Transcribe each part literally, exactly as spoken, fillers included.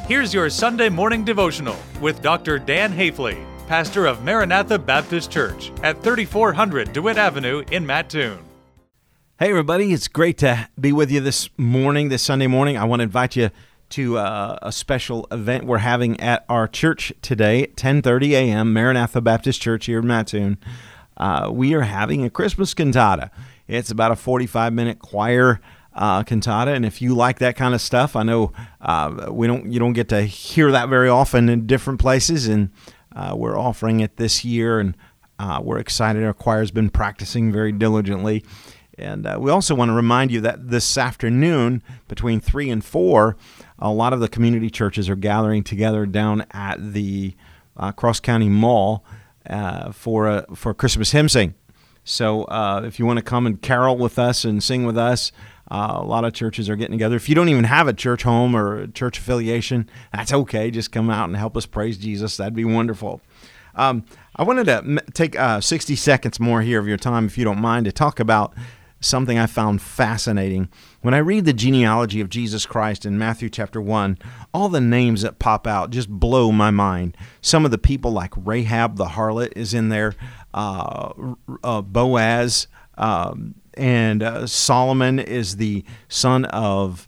Here's your Sunday morning devotional with Doctor Dan Hafley, pastor of Maranatha Baptist Church at thirty-four hundred DeWitt Avenue in Mattoon. Hey everybody, it's great to be with you this morning, this Sunday morning. I want to invite you to uh, a special event we're having at our church today at ten thirty a.m., Maranatha Baptist Church here in Mattoon. Uh, we are having a Christmas cantata. It's about a forty-five minute choir uh, cantata, and if you like that kind of stuff, I know uh, we don't you don't get to hear that very often in different places, and uh, we're offering it this year, and uh, we're excited. Our choir's been practicing very diligently. And uh, we also want to remind you that this afternoon, between three and four, a lot of the community churches are gathering together down at the uh, Cross County Mall uh, for a for Christmas hymn sing. So uh, if you want to come and carol with us and sing with us, uh, a lot of churches are getting together. If you don't even have a church home or a church affiliation, that's okay. Just come out and help us praise Jesus. That'd be wonderful. Um, I wanted to m- take uh, sixty seconds more here of your time, if you don't mind, to talk about something I found fascinating. When I read the genealogy of Jesus Christ in Matthew chapter one, all the names that pop out just blow my mind. Some of the people like Rahab the harlot is in there, uh, uh, Boaz, um, and uh, Solomon is the son of,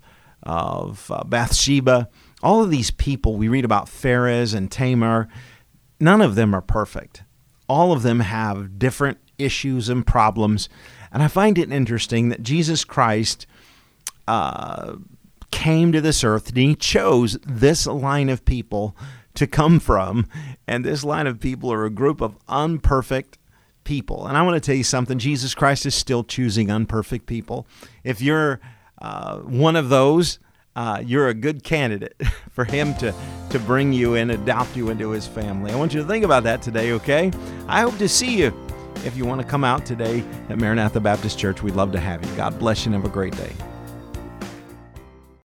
of uh, Bathsheba. All of these people, we read about Pharez and Tamar. None of them are perfect. All of them have different issues and problems. And I find it interesting that Jesus Christ uh, came to this earth and he chose this line of people to come from. And this line of people are a group of unperfect people. And I want to tell you something. Jesus Christ is still choosing unperfect people. If you're uh, one of those, uh, you're a good candidate for him to, to bring you and adopt you into his family. I want you to think about that today, okay? I hope to see you. If you want to come out today at Maranatha Baptist Church, we'd love to have you. God bless you and have a great day.